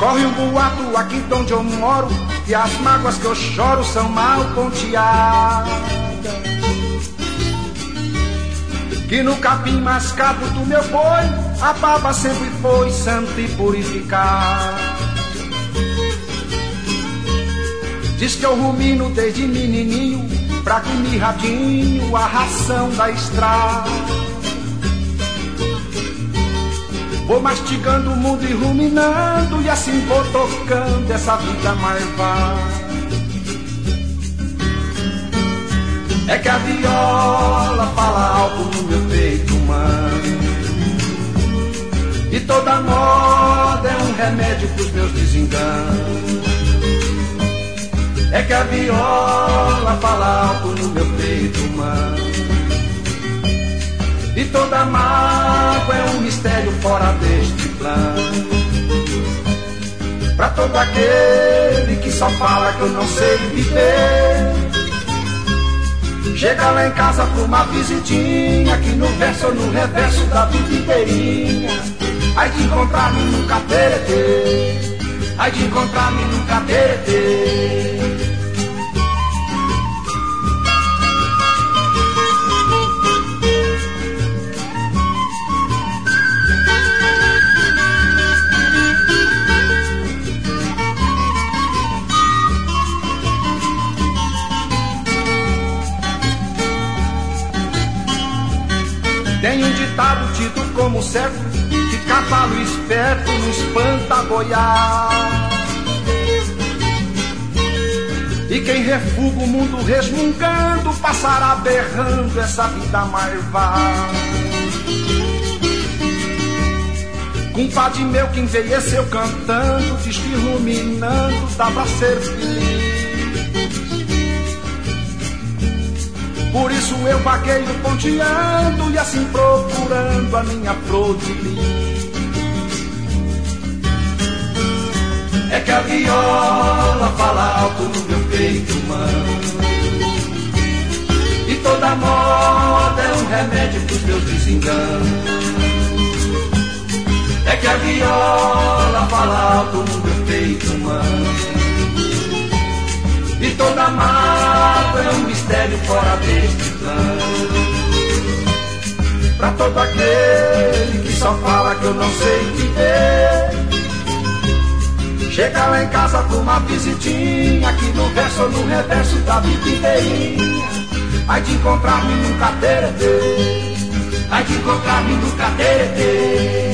Corre um boato aqui de onde eu moro, que as mágoas que eu choro são mal ponteadas, que no capim mascado do meu boi a baba sempre foi santa e purificada. Diz que eu rumino desde menininho, fraco e mirradinho, a ração da estrada. Vou mastigando o mundo e ruminando, e assim vou tocando essa vida marvada. É que a viola fala alto no meu peito humano, e toda moda é um remédio pros meus desenganos. É que a viola fala alto no meu peito humano, e toda mágoa é um mistério fora deste plano. Pra todo aquele que só fala que eu não sei viver, chega lá em casa pra uma visitinha, que no verso ou no reverso da vida inteirinha ai de encontrar-me num cateretê, ai de encontrar-me num cateretê. Tem um ditado tido como certo, que cavalo esperto não espanta boiar, e quem refuga o mundo resmungando passará berrando essa vida marvada. Compadre meu que envelheceu cantando, diz que ruminando dá pra ser feliz. Por isso eu vagueio ponteando, e assim procurando a minha flor de lis. É que a viola fala alto no meu peito humano, e toda moda é um remédio pros meus desenganos. É que a viola fala alto no meu peito humano, e toda mágoa é um mistério fora deste plano. Pra todo aquele que só fala que eu não sei viver, chega lá em casa pra uma visitinha, aqui no verso ou no reverso da vida inteirinha ai de encontrar-me num cateretê, ai de encontrar-me num cateretê.